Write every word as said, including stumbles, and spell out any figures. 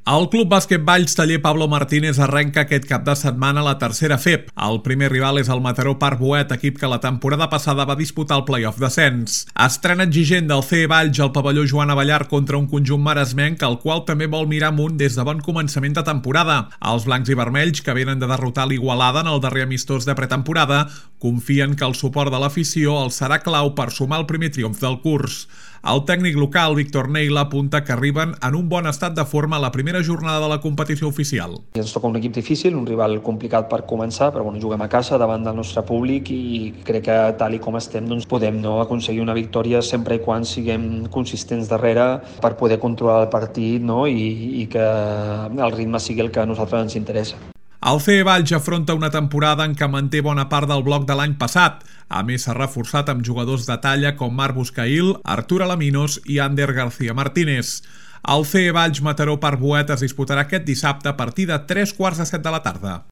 El Club Bàsquet Valls Taller Pablo Martínez arrenca aquest cap de setmana la tercera F E P. El primer rival és el Mataró Parc Boet, equip que la temporada passada va disputar el play-off descens. Estrena exigent del C E Valls al pavelló Joan Abellar contra un conjunt maresmenc, el qual també vol mirar amunt des de bon començament de temporada. Els blancs i vermells, que venen de derrotar l'Igualada en el darrer amistós de pretemporada, confien que el suport de l'afició els serà clau per sumar el primer triomf del curs. El tècnic local, Víctor Neila, apunta que arriben en un bon estat de forma a la primera jornada de la competició oficial. Ens toca un equip difícil, un rival complicat per començar, però bueno, juguem a casa davant del nostre públic i crec que tal i com estem doncs podem no, aconseguir una victòria sempre i quan siguem consistents darrere per poder controlar el partit, no? I, i que el ritme sigui el que a nosaltres ens interessa. El C E Valls afronta una temporada en què manté bona part del bloc de l'any passat. A més, s'ha reforçat amb jugadors de talla com Marc Buscail, Artur Alaminos i Ander García Martínez. El C E Valls Mataró Parc Boet es disputarà aquest dissabte a partir de tres quarts de set de la tarda.